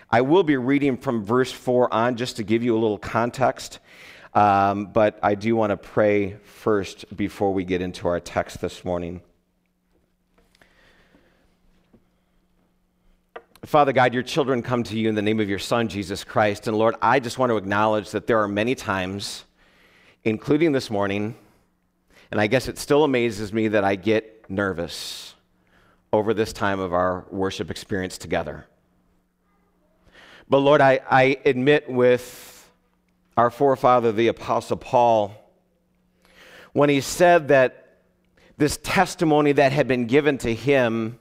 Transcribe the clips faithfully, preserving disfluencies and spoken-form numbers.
I will be reading from verse four on just to give you a little context, um, but I do want to pray first before we get into our text this morning. Father God, your children come to you in the name of your Son, Jesus Christ. And Lord, I just want to acknowledge that there are many times, including this morning, and I guess it still amazes me that I get nervous over this time of our worship experience together. But Lord, I, I admit with our forefather, the Apostle Paul, when he said that this testimony that had been given to him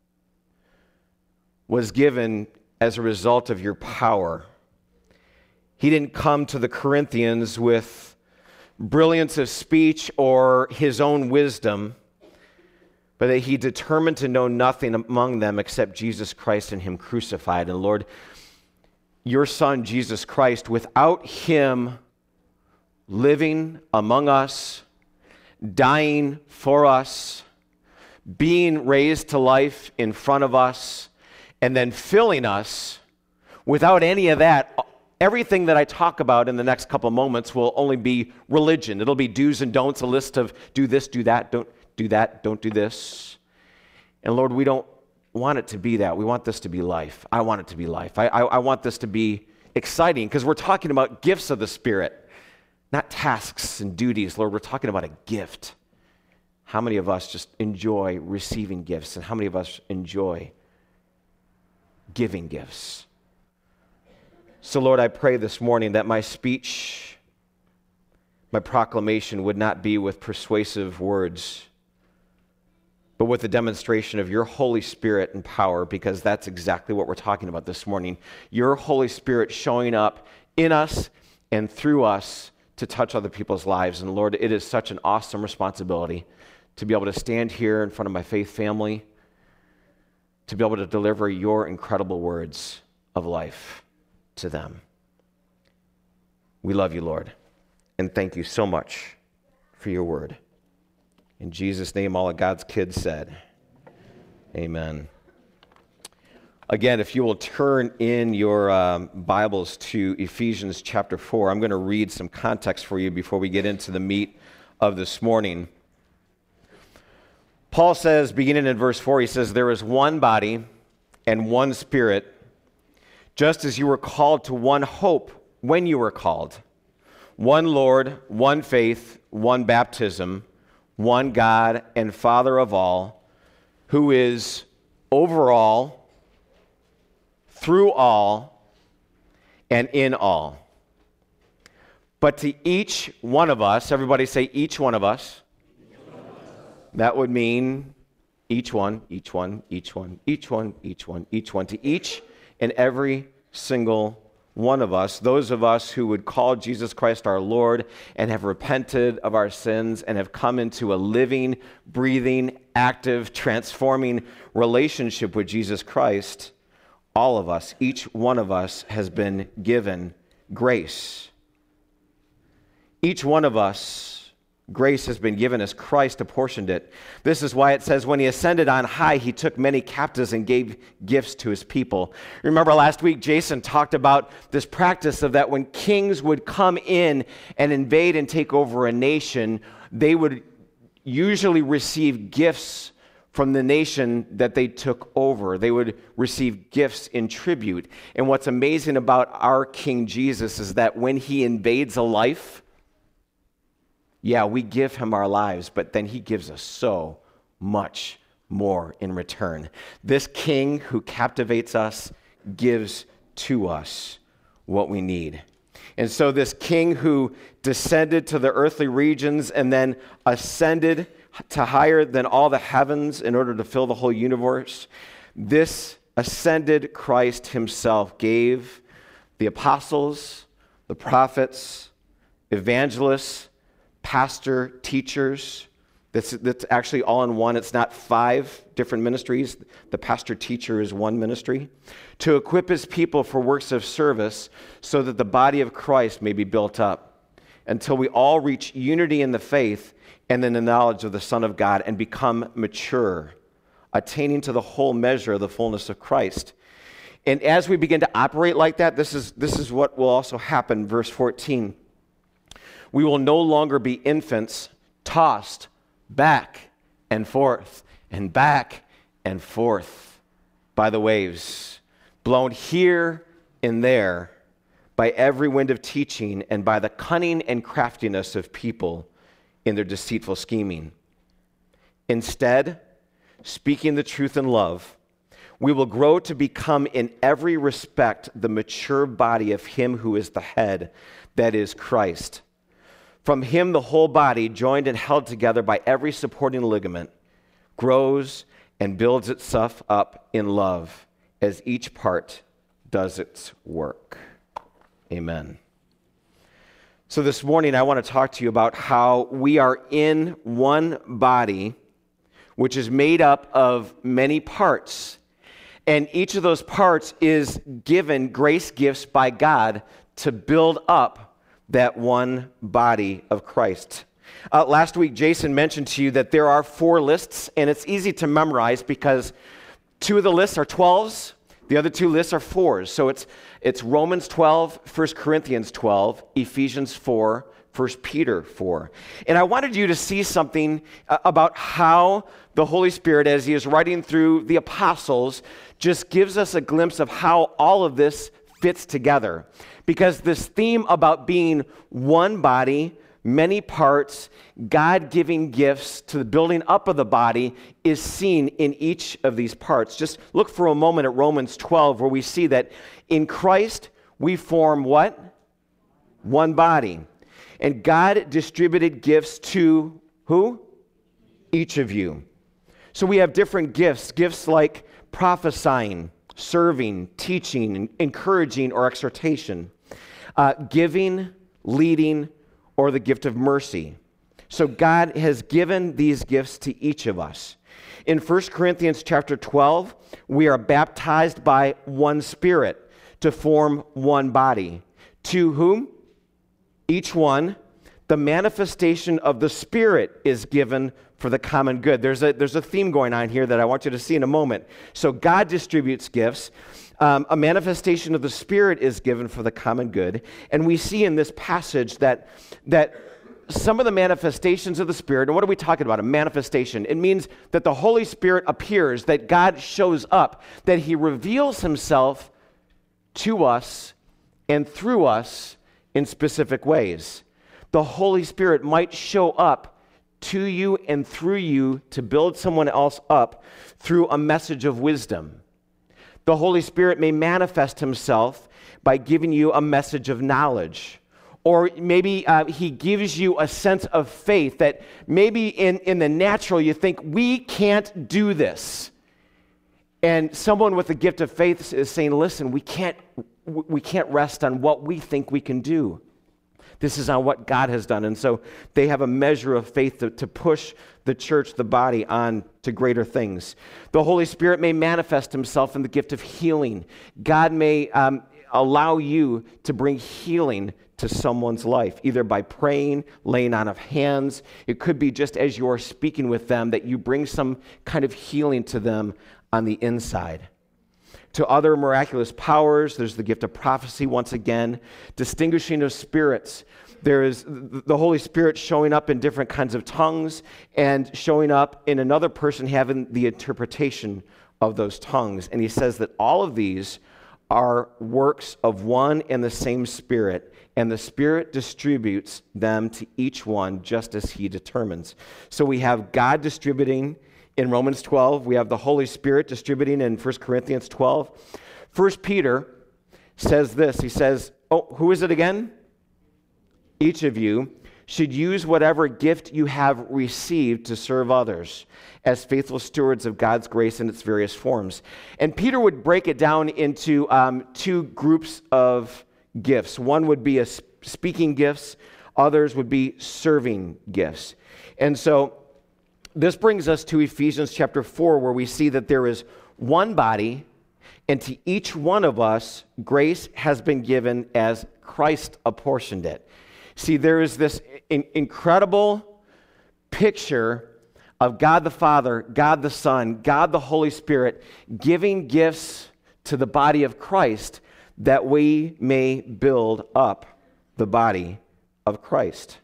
was given as a result of your power. He didn't come to the Corinthians with brilliance of speech or his own wisdom, but that he determined to know nothing among them except Jesus Christ and him crucified. And Lord, your Son, Jesus Christ, without him living among us, dying for us, being raised to life in front of us, and then filling us, without any of that, everything that I talk about in the next couple moments will only be religion. It'll be do's and don'ts, a list of do this, do that, don't do that, don't do this. And Lord, we don't want it to be that. We want this to be life. I want it to be life. I, I, I want this to be exciting because we're talking about gifts of the Spirit, not tasks and duties. Lord, we're talking about a gift. How many of us just enjoy receiving gifts, and how many of us enjoy giving gifts? So Lord, I pray this morning that my speech, my proclamation would not be with persuasive words, but with a demonstration of your Holy Spirit and power, because that's exactly what we're talking about this morning. Your Holy Spirit showing up in us and through us to touch other people's lives. And Lord, it is such an awesome responsibility to be able to stand here in front of my faith family, to be able to deliver your incredible words of life to them. We love you, Lord, and thank you so much for your word. In Jesus' name, all of God's kids said, amen. Again, if you will turn in your um, Bibles to Ephesians chapter four, I'm going to read some context for you before we get into the meat of this morning. Paul says, beginning in verse four, he says, there is one body and one Spirit, just as you were called to one hope when you were called. One Lord, one faith, one baptism, one God and Father of all, who is over all, through all, and in all. But to each one of us, everybody say each one of us, that would mean each one, each one, each one, each one, each one, each one. To each and every single one of us, those of us who would call Jesus Christ our Lord and have repented of our sins and have come into a living, breathing, active, transforming relationship with Jesus Christ, all of us, each one of us has been given grace. Each one of us, grace has been given as Christ apportioned it. This is why it says, when he ascended on high, he took many captives and gave gifts to his people. Remember last week, Jason talked about this practice of that when kings would come in and invade and take over a nation, they would usually receive gifts from the nation that they took over. They would receive gifts in tribute. And what's amazing about our King Jesus is that when he invades a life, yeah, we give him our lives, but then he gives us so much more in return. This King who captivates us gives to us what we need. And so this King who descended to the earthly regions and then ascended to higher than all the heavens in order to fill the whole universe, this ascended Christ himself gave the apostles, the prophets, evangelists, pastor, teachers. That's, that's actually all in one. It's not five different ministries. The pastor teacher is one ministry. To equip his people for works of service so that the body of Christ may be built up until we all reach unity in the faith and in the knowledge of the Son of God and become mature, attaining to the whole measure of the fullness of Christ. And as we begin to operate like that, this is, this is what will also happen. Verse fourteen. We will no longer be infants tossed back and forth and back and forth by the waves, blown here and there by every wind of teaching and by the cunning and craftiness of people in their deceitful scheming. Instead, speaking the truth in love, we will grow to become in every respect the mature body of him who is the head, that is Christ. From him the whole body, joined and held together by every supporting ligament, grows and builds itself up in love as each part does its work. Amen. So this morning I want to talk to you about how we are in one body, which is made up of many parts, and each of those parts is given grace gifts by God to build up that one body of Christ. Uh, last week, Jason mentioned to you that there are four lists, and it's easy to memorize because two of the lists are twelves, the other two lists are fours. So it's it's Romans twelve, First Corinthians twelve, Ephesians four, First Peter four. And I wanted you to see something uh, about how the Holy Spirit, as he is writing through the apostles, just gives us a glimpse of how all of this fits together. Because this theme about being one body, many parts, God giving gifts to the building up of the body is seen in each of these parts. Just look for a moment at Romans twelve, where we see that in Christ we form what? One body. And God distributed gifts to who? Each of you. So we have different gifts, gifts like prophesying, serving, teaching, encouraging, or exhortation, uh, giving, leading, or the gift of mercy. So God has given these gifts to each of us. In First Corinthians chapter twelve, we are baptized by one Spirit to form one body. To whom? Each one, the manifestation of the Spirit is given for the common good. There's a, there's a theme going on here that I want you to see in a moment. So God distributes gifts. Um, a manifestation of the Spirit is given for the common good. And we see in this passage that, that some of the manifestations of the Spirit, and what are we talking about? A manifestation. It means that the Holy Spirit appears, that God shows up, that he reveals himself to us and through us in specific ways. The Holy Spirit might show up to you and through you to build someone else up through a message of wisdom. The Holy Spirit may manifest himself by giving you a message of knowledge. Or maybe uh, he gives you a sense of faith that maybe in, in the natural you think, we can't do this. And someone with the gift of faith is saying, listen, we can't, we can't rest on what we think we can do. This is on what God has done. And so they have a measure of faith to, to push the church, the body, on to greater things. The Holy Spirit may manifest himself in the gift of healing. God may um, allow you to bring healing to someone's life, either by praying, laying on of hands. It could be just as you're speaking with them that you bring some kind of healing to them on the inside. To other miraculous powers, there's the gift of prophecy once again, distinguishing of spirits. There is the Holy Spirit showing up in different kinds of tongues and showing up in another person having the interpretation of those tongues. And he says that all of these are works of one and the same Spirit, and the Spirit distributes them to each one just as he determines. So we have God distributing in Romans twelve. We have the Holy Spirit distributing in First Corinthians twelve. First Peter says this. He says, oh, who is it again? Each of you should use whatever gift you have received to serve others as faithful stewards of God's grace in its various forms. And Peter would break it down into um, two groups of gifts. One would be a speaking gifts. Others would be serving gifts. And so this brings us to Ephesians chapter four, where we see that there is one body, and to each one of us, grace has been given as Christ apportioned it. See, there is this in- incredible picture of God the Father, God the Son, God the Holy Spirit giving gifts to the body of Christ that we may build up the body of Christ.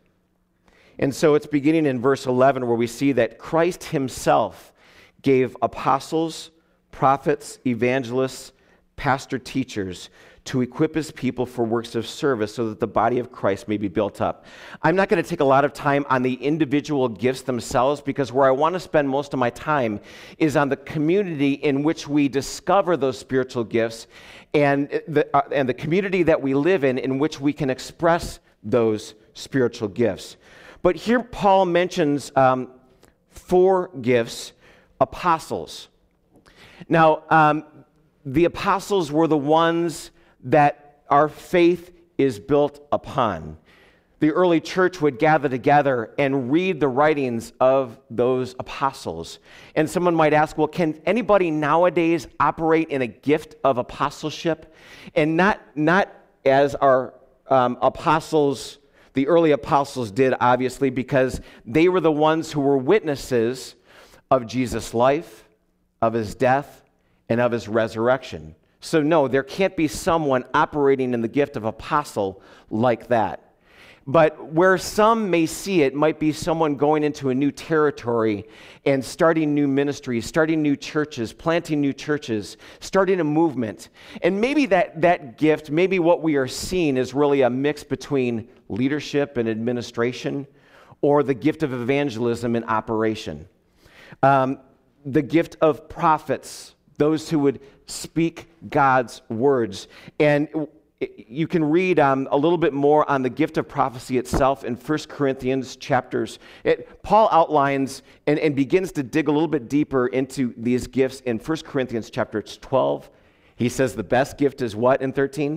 And so it's beginning in verse eleven where we see that Christ himself gave apostles, prophets, evangelists, pastor teachers to equip his people for works of service so that the body of Christ may be built up. I'm not going to take a lot of time on the individual gifts themselves because where I want to spend most of my time is on the community in which we discover those spiritual gifts and the, uh, and the community that we live in in which we can express those spiritual gifts. But here Paul mentions um, four gifts: apostles. Now, um, the apostles were the ones that our faith is built upon. The early church would gather together and read the writings of those apostles. And someone might ask, well, can anybody nowadays operate in a gift of apostleship? And not, not as our um, apostles, the early apostles did, obviously, because they were the ones who were witnesses of Jesus' life, of his death, and of his resurrection. So no, there can't be someone operating in the gift of apostle like that. But where some may see it might be someone going into a new territory and starting new ministries, starting new churches, planting new churches, starting a movement. And maybe that, that gift, maybe what we are seeing is really a mix between leadership and administration, or the gift of evangelism and operation. Um, the gift of prophets, those who would speak God's words. And you can read um, a little bit more on the gift of prophecy itself in First Corinthians chapters. It, Paul outlines and, and begins to dig a little bit deeper into these gifts in First Corinthians chapter twelve. He says the best gift is what in thirteen?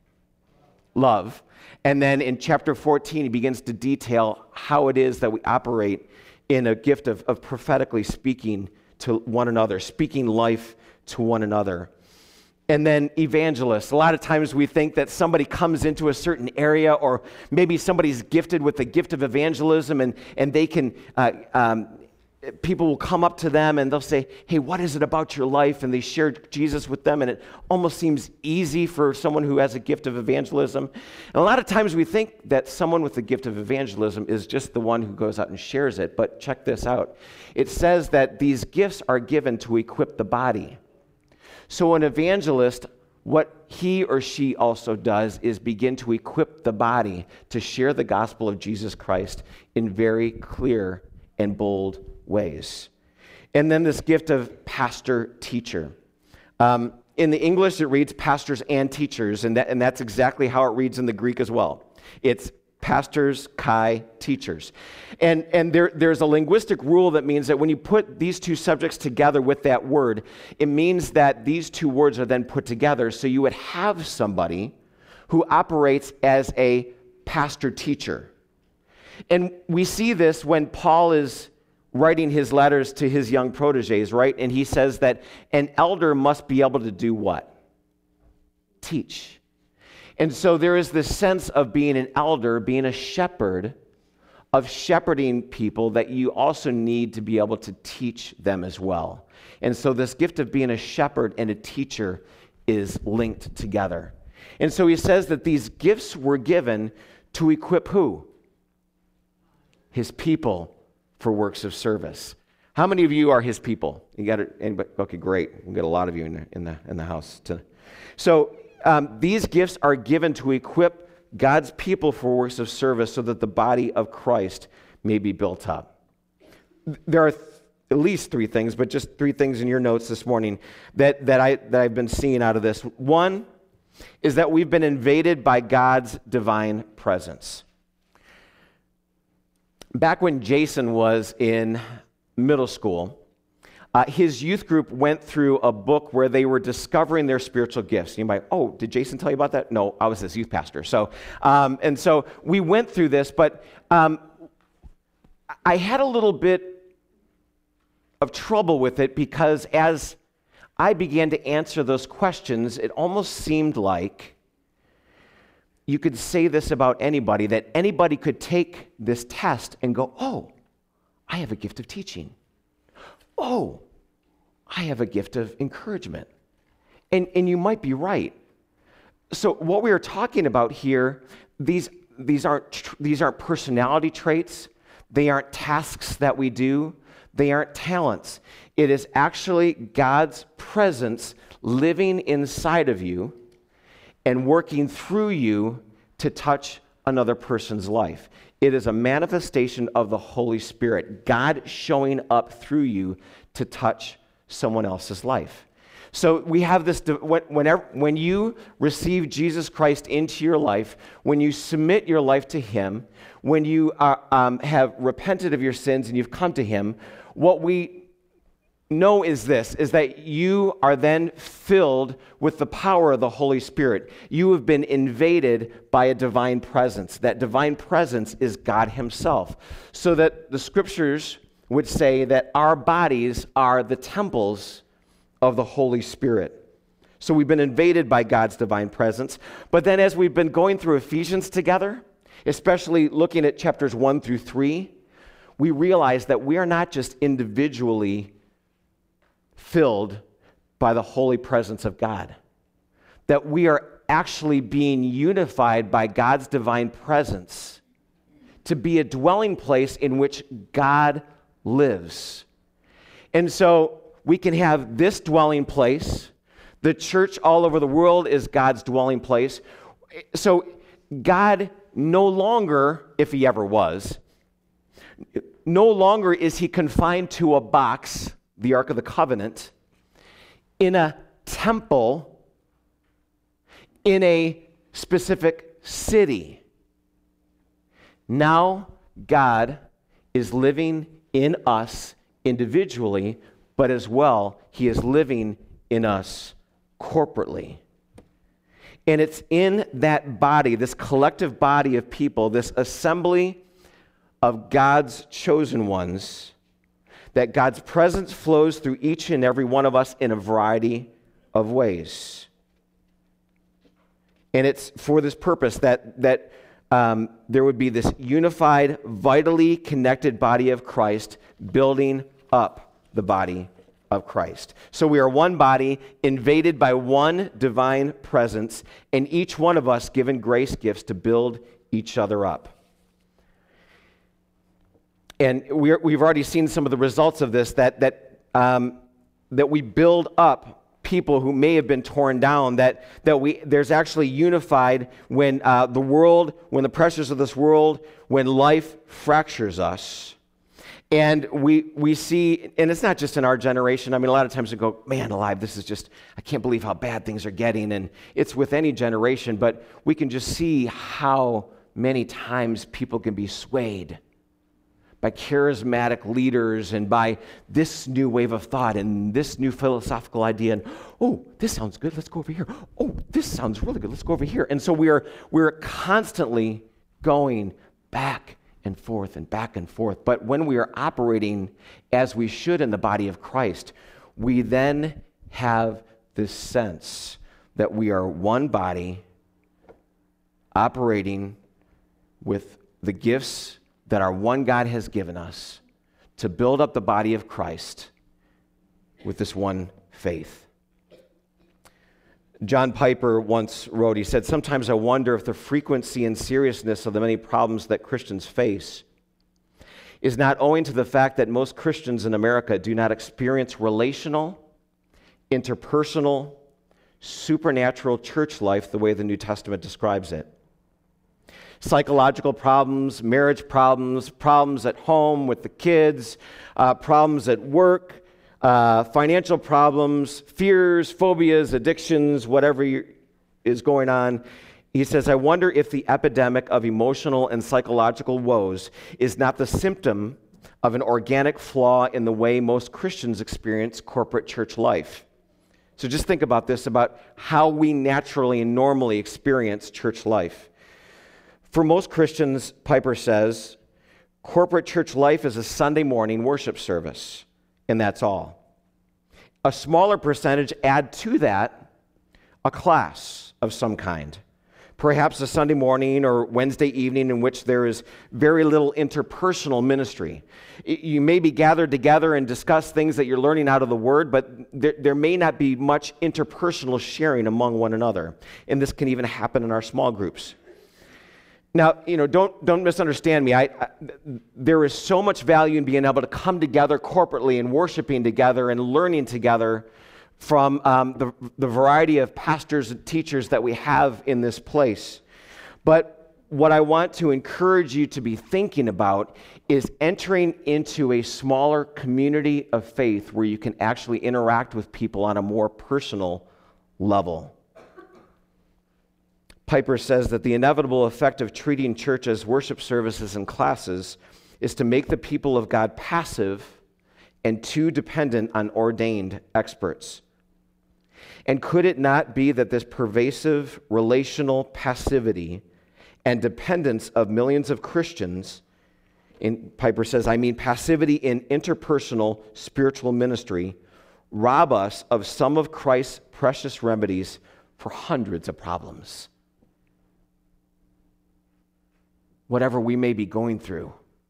Love. And then in chapter fourteen, he begins to detail how it is that we operate in a gift of, of prophetically speaking to one another, speaking life to one another. And then evangelists. A lot of times we think that somebody comes into a certain area, or maybe somebody's gifted with the gift of evangelism, and, and they can, uh, um, people will come up to them and they'll say, hey, what is it about your life? And they share Jesus with them, and it almost seems easy for someone who has a gift of evangelism. And a lot of times we think that someone with the gift of evangelism is just the one who goes out and shares it, but check this out. It says that these gifts are given to equip the body. So an evangelist, what he or she also does is begin to equip the body to share the gospel of Jesus Christ in very clear and bold ways. And then this gift of pastor-teacher. Um, in the English, it reads pastors and teachers, and, that, and that's exactly how it reads in the Greek as well. It's pastors, kai, teachers. And, and there, there's a linguistic rule that means that when you put these two subjects together with that word, it means that these two words are then put together. So you would have somebody who operates as a pastor-teacher. And we see this when Paul is writing his letters to his young proteges, right? And he says that an elder must be able to do what? Teach. And so there is this sense of being an elder, being a shepherd, of shepherding people, that you also need to be able to teach them as well. And so this gift of being a shepherd and a teacher is linked together. And so he says that these gifts were given to equip who? His people for works of service. How many of you are his people? You got it? Anybody? Okay, great. We've got a lot of you in the in the, in the house. To, so um, these gifts are given to equip God's people for works of service so that the body of Christ may be built up. There are th- at least three things, but just three things in your notes this morning that, that, I, that I've been seeing out of this. One is that we've been invaded by God's divine presence. Back when Jason was in middle school, uh, his youth group went through a book where they were discovering their spiritual gifts. You might, oh, did Jason tell you about that? No, I was his youth pastor. So, um, and so we went through this, but um, I had a little bit of trouble with it because as I began to answer those questions, it almost seemed like you could say this about anybody, that anybody could take this test and go, oh, I have a gift of teaching. Oh, I have a gift of encouragement. And, and you might be right. So what we are talking about here, these, these, aren't, these aren't personality traits. They aren't tasks that we do. They aren't talents. It is actually God's presence living inside of you and working through you to touch another person's life. It is a manifestation of the Holy Spirit, God showing up through you to touch someone else's life. So we have this, whenever, when you receive Jesus Christ into your life, when you submit your life to Him, when you are, um, have repented of your sins and you've come to Him, what we know is this, is that you are then filled with the power of the Holy Spirit. You have been invaded by a divine presence. That divine presence is God Himself. So that the Scriptures would say that our bodies are the temples of the Holy Spirit. So we've been invaded by God's divine presence. But then as we've been going through Ephesians together, especially looking at chapters one through three, we realize that we are not just individually filled by the holy presence of God, that we are actually being unified by God's divine presence to be a dwelling place in which God lives. And so we can have this dwelling place. The church all over the world is God's dwelling place. So God no longer, if He ever was, no longer is He confined to a box, the Ark of the Covenant, in a temple, in a specific city. Now God is living in us individually, but as well, He is living in us corporately. And it's in that body, this collective body of people, this assembly of God's chosen ones, that God's presence flows through each and every one of us in a variety of ways. And it's for this purpose that, that um, there would be this unified, vitally connected body of Christ building up the body of Christ. So we are one body, invaded by one divine presence, and each one of us given grace gifts to build each other up. And we're, we've already seen some of the results of this, that, that, um, that we build up people who may have been torn down, that, that we there's actually unified when uh, the world, when the pressures of this world, when life fractures us. And we we see, and it's not just in our generation. I mean, a lot of times we go, man alive, this is just, I can't believe how bad things are getting. And it's with any generation, but we can just see how many times people can be swayed by charismatic leaders and by this new wave of thought and this new philosophical idea. And, oh, this sounds good, let's go over here. Oh, this sounds really good, let's go over here. And so we are we're constantly going back and forth and back and forth. But when we are operating as we should in the body of Christ, we then have this sense that we are one body operating with the gifts that our one God has given us to build up the body of Christ with this one faith. John Piper once wrote, he said, "Sometimes I wonder if the frequency and seriousness of the many problems that Christians face is not owing to the fact that most Christians in America do not experience relational, interpersonal, supernatural church life the way the New Testament describes it. Psychological problems, marriage problems, problems at home with the kids, uh, problems at work, Uh, financial problems, fears, phobias, addictions, whatever is going on." He says, "I wonder if the epidemic of emotional and psychological woes is not the symptom of an organic flaw in the way most Christians experience corporate church life." So just think about this, about how we naturally and normally experience church life. For most Christians, Piper says, corporate church life is a Sunday morning worship service. And that's all. A smaller percentage add to that a class of some kind. Perhaps a Sunday morning or Wednesday evening in which there is very little interpersonal ministry. You may be gathered together and discuss things that you're learning out of the Word, but there, there may not be much interpersonal sharing among one another. And this can even happen in our small groups. Now, you know, don't don't misunderstand me. I, I, there is so much value in being able to come together corporately and worshiping together and learning together from um, the, the variety of pastors and teachers that we have in this place. But what I want to encourage you to be thinking about is entering into a smaller community of faith where you can actually interact with people on a more personal level. Piper says that the inevitable effect of treating church as worship services and classes is to make the people of God passive and too dependent on ordained experts. And could it not be that this pervasive relational passivity and dependence of millions of Christians, in, Piper says, I mean passivity in interpersonal spiritual ministry, rob us of some of Christ's precious remedies for hundreds of problems? Whatever we may be going through,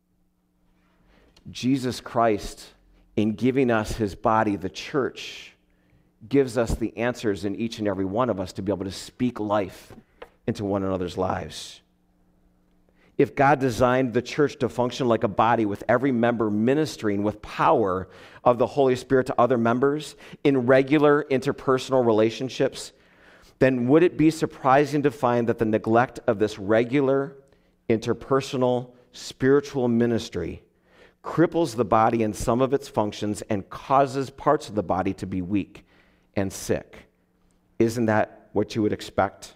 Jesus Christ, in giving us his body, the church, gives us the answers in each and every one of us to be able to speak life into one another's lives. If God designed the church to function like a body with every member ministering with power of the Holy Spirit to other members in regular interpersonal relationships, then would it be surprising to find that the neglect of this regular interpersonal spiritual ministry cripples the body in some of its functions and causes parts of the body to be weak and sick? Isn't that what you would expect?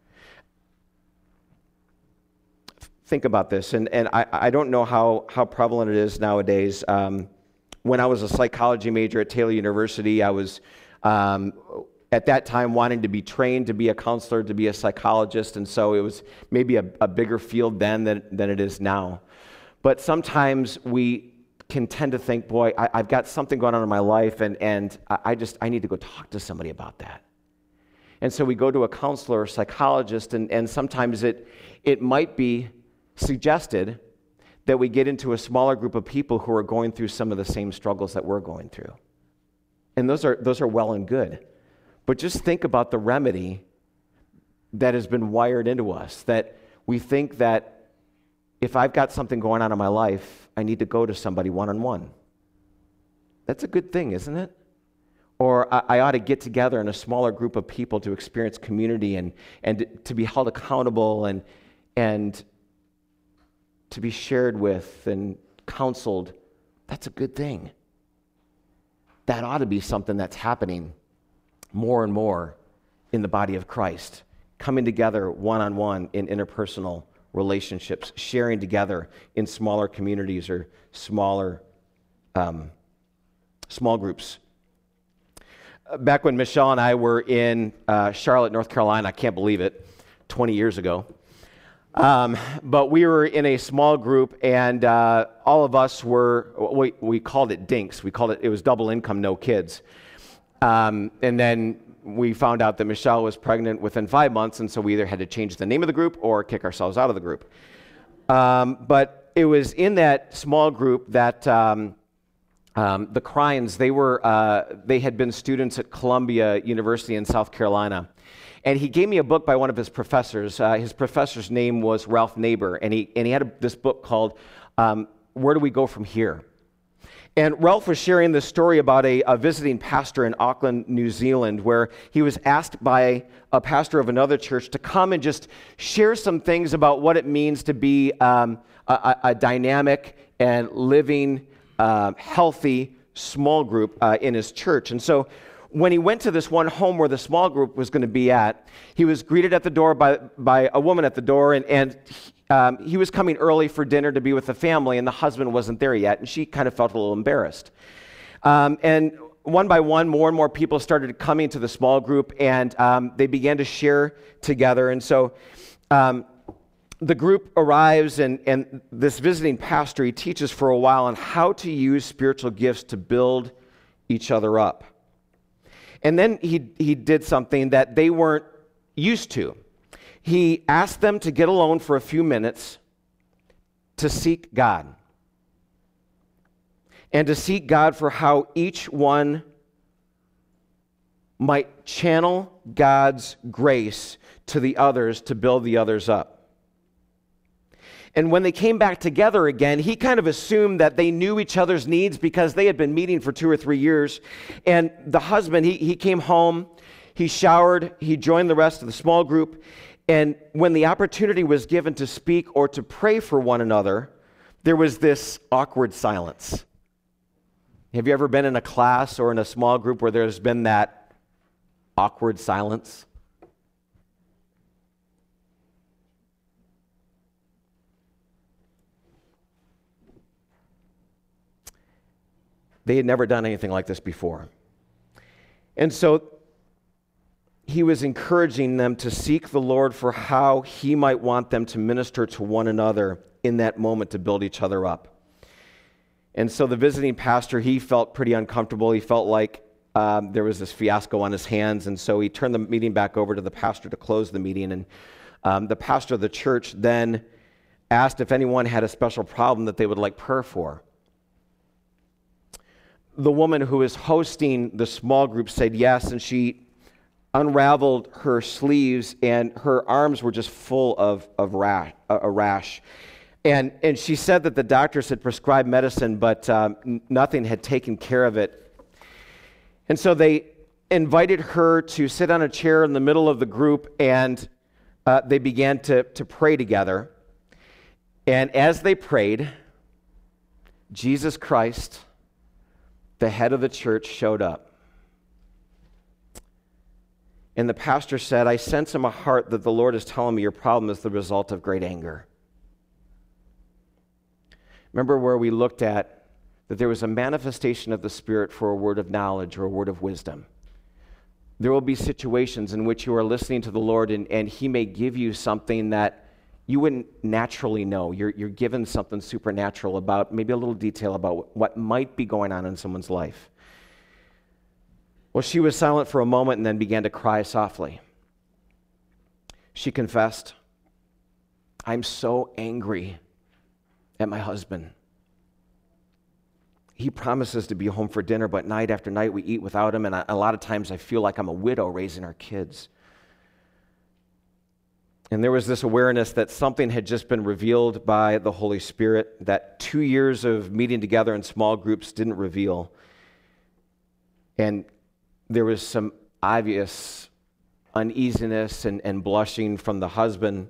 Think about this, and, and I, I don't know how, how prevalent it is nowadays. Um, when I was a psychology major at Taylor University, I was um, at that time wanting to be trained to be a counselor, to be a psychologist, and so it was maybe a, a bigger field then than, than it is now. But sometimes we can tend to think, boy, I, I've got something going on in my life, and, and I just, I need to go talk to somebody about that. And so we go to a counselor or psychologist, and, and sometimes it, it might be suggested that we get into a smaller group of people who are going through some of the same struggles that we're going through. And those are, those are well and good. But just think about the remedy that has been wired into us, that we think that if I've got something going on in my life, I need to go to somebody one-on-one. That's a good thing, isn't it? Or I, I ought to get together in a smaller group of people to experience community and, and to be held accountable and, and to be shared with and counseled. That's a good thing. That ought to be something that's happening more and more in the body of Christ, coming together one-on-one in interpersonal relationships, sharing together in smaller communities or smaller um, small groups. Back when Michelle and I were in uh, Charlotte, North Carolina, I can't believe it, twenty years ago, um, but we were in a small group, and uh, all of us were, we, we called it dinks. We called it, it was double income, no kids. Um, and then we found out that Michelle was pregnant within five months, and so we either had to change the name of the group or kick ourselves out of the group. Um, but it was in that small group that um, um, the Cryans, they were uh, they had been students at Columbia University in South Carolina. And he gave me a book by one of his professors. Uh, his professor's name was Ralph Neighbor, and he, and he had a, this book called um, Where Do We Go From Here? And Ralph was sharing this story about a, a visiting pastor in Auckland, New Zealand, where he was asked by a pastor of another church to come and just share some things about what it means to be um, a, a dynamic and living, uh, healthy small group uh, in his church. And so when he went to this one home where the small group was going to be at, he was greeted at the door by, by a woman at the door, and, and Um, he was coming early for dinner to be with the family, and the husband wasn't there yet, and she kind of felt a little embarrassed. Um, and one by one, more and more people started coming to the small group, and um, they began to share together. And so um, the group arrives, and, and this visiting pastor, he teaches for a while on how to use spiritual gifts to build each other up. And then he he did something that they weren't used to. he asked them to get alone for a few minutes to seek God. And to seek God for how each one might channel God's grace to the others to build the others up. And when they came back together again, he kind of assumed that they knew each other's needs because they had been meeting for two or three years. And the husband, he, he came home, he showered, he joined the rest of the small group. And when the opportunity was given to speak or to pray for one another, there was this awkward silence. Have you ever been in a class or in a small group where there's been that awkward silence? They had never done anything like this before. And so he was encouraging them to seek the Lord for how he might want them to minister to one another in that moment to build each other up. And so the visiting pastor, he felt pretty uncomfortable. He felt like um, there was this fiasco on his hands, and so he turned the meeting back over to the pastor to close the meeting. And um, the pastor of the church then asked if anyone had a special problem that they would like prayer for. The woman who was hosting the small group said yes, and she unraveled her sleeves, and her arms were just full of, of rash, a rash. And, and she said that the doctors had prescribed medicine, but um, nothing had taken care of it. And so they invited her to sit on a chair in the middle of the group, and uh, they began to, to pray together. And as they prayed, Jesus Christ, the head of the church, showed up. And the pastor said, I sense in my heart that the Lord is telling me your problem is the result of great anger. Remember where we looked at that there was a manifestation of the Spirit for a word of knowledge or a word of wisdom. There will be situations in which you are listening to the Lord, and, and he may give you something that you wouldn't naturally know. You're, you're given something supernatural about, maybe a little detail about what might be going on in someone's life. Well, she was silent for a moment and then began to cry softly. She confessed, I'm so angry at my husband. He promises to be home for dinner, but night after night we eat without him, and I, a lot of times I feel like I'm a widow raising our kids. And there was this awareness that something had just been revealed by the Holy Spirit that two years of meeting together in small groups didn't reveal. And there was some obvious uneasiness and, and blushing from the husband.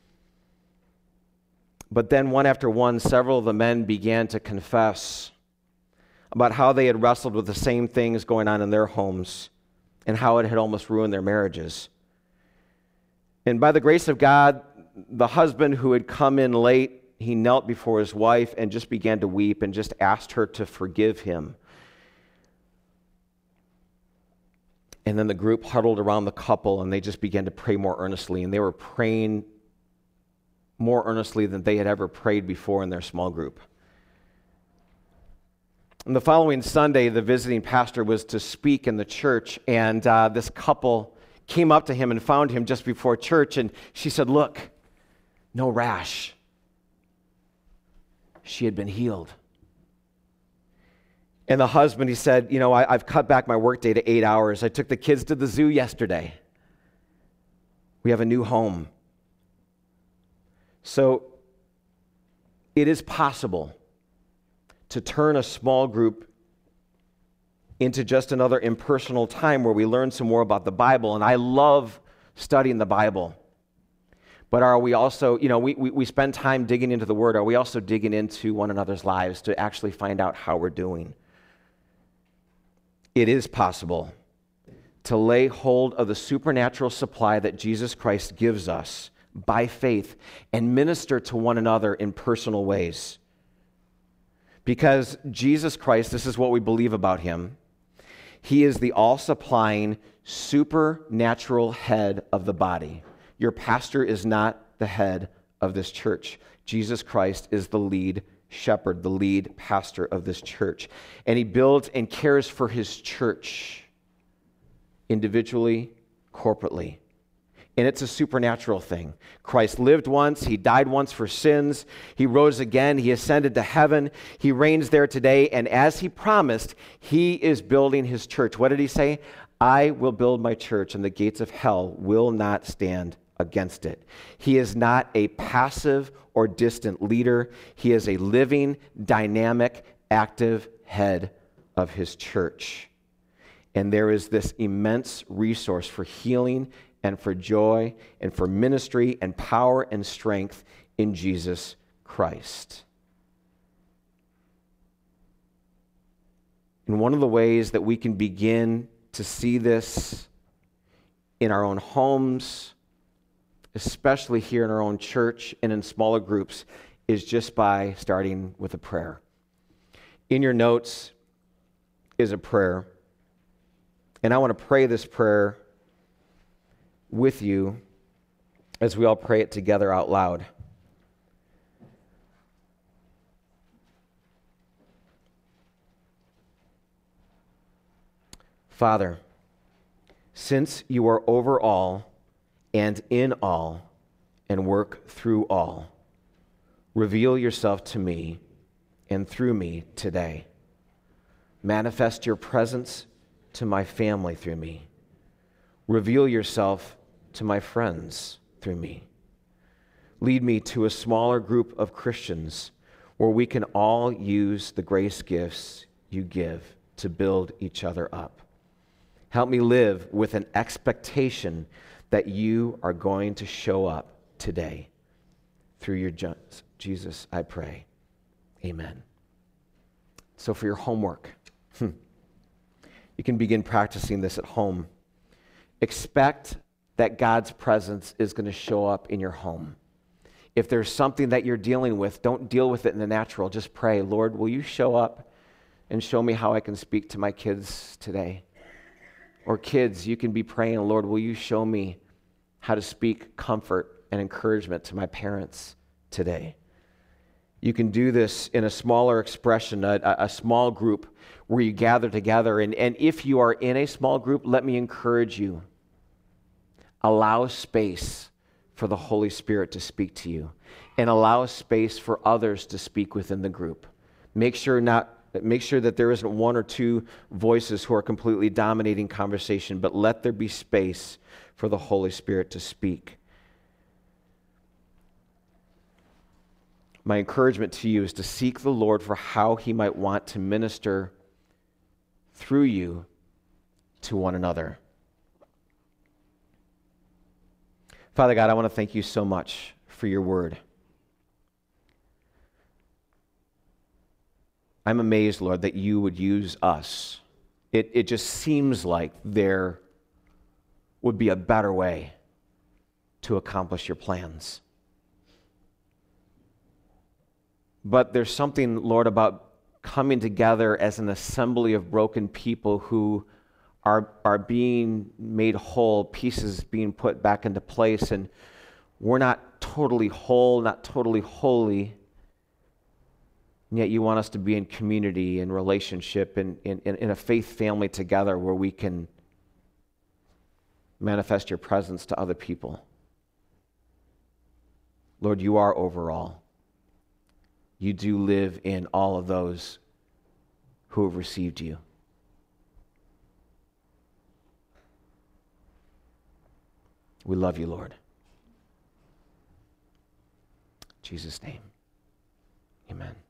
But then one after one, several of the men began to confess about how they had wrestled with the same things going on in their homes and how it had almost ruined their marriages. And by the grace of God, the husband who had come in late, he knelt before his wife and just began to weep and just asked her to forgive him. And then the group huddled around the couple and they just began to pray more earnestly. And they were praying more earnestly than they had ever prayed before in their small group. And the following Sunday, the visiting pastor was to speak in the church, and uh, this couple came up to him and found him just before church, and she said, look, no rash. She had been healed. And the husband, he said, you know, I, I've cut back my workday to eight hours. I took the kids to the zoo yesterday. We have a new home. So it is possible to turn a small group into just another impersonal time where we learn some more about the Bible. And I love studying the Bible. But are we also, you know, we, we, we spend time digging into the Word. Are we also digging into one another's lives to actually find out how we're doing? It is possible to lay hold of the supernatural supply that Jesus Christ gives us by faith and minister to one another in personal ways. Because Jesus Christ, this is what we believe about him, he is the all-supplying, supernatural head of the body. Your pastor is not the head of this church. Jesus Christ is the lead shepherd, the lead pastor of this church. And he builds and cares for his church individually, corporately, And it's a supernatural thing. Christ lived once. He died once for sins. He rose again. He ascended to heaven. He reigns there today. And as he promised, he is building his church. What did he say? I will build my church, and the gates of hell will not stand against it. He is not a passive or distant leader. He is a living, dynamic, active head of his church. And there is this immense resource for healing and for joy and for ministry and power and strength in Jesus Christ. And one of the ways that we can begin to see this in our own homes, especially here in our own church and in smaller groups, is just by starting with a prayer. In your notes is a prayer. And I want to pray this prayer with you as we all pray it together out loud. Father, since you are over all and in all and work through all, reveal yourself to me and through me today. Manifest your presence to my family through me. Reveal yourself to my friends through me. Lead me to a smaller group of Christians where we can all use the grace gifts you give to build each other up. Help me live with an expectation that you are going to show up today. Through your ju- Jesus, I pray. Amen. So for your homework, you can begin practicing this at home. Expect that God's presence is going to show up in your home. If there's something that you're dealing with, don't deal with it in the natural. Just pray, Lord, will you show up and show me how I can speak to my kids today? Or kids, you can be praying, Lord, will you show me how to speak comfort and encouragement to my parents today? You can do this in a smaller expression, a, a small group where you gather together. And, and if you are in a small group, let me encourage you. Allow space for the Holy Spirit to speak to you, and allow space for others to speak within the group. Make sure not Make sure that there isn't one or two voices who are completely dominating conversation, but let there be space for the Holy Spirit to speak. My encouragement to you is to seek the Lord for how he might want to minister through you to one another. Father God, I want to thank you so much for your word. I'm amazed, Lord, that you would use us. It, it just seems like there would be a better way to accomplish your plans. But there's something, Lord, about coming together as an assembly of broken people who are, are being made whole, pieces being put back into place, and we're not totally whole, not totally holy. And yet you want us to be in community and relationship and in, in, in a faith family together where we can manifest your presence to other people. Lord, you are over all. You do live in all of those who have received you. We love you, Lord. In Jesus' name, amen.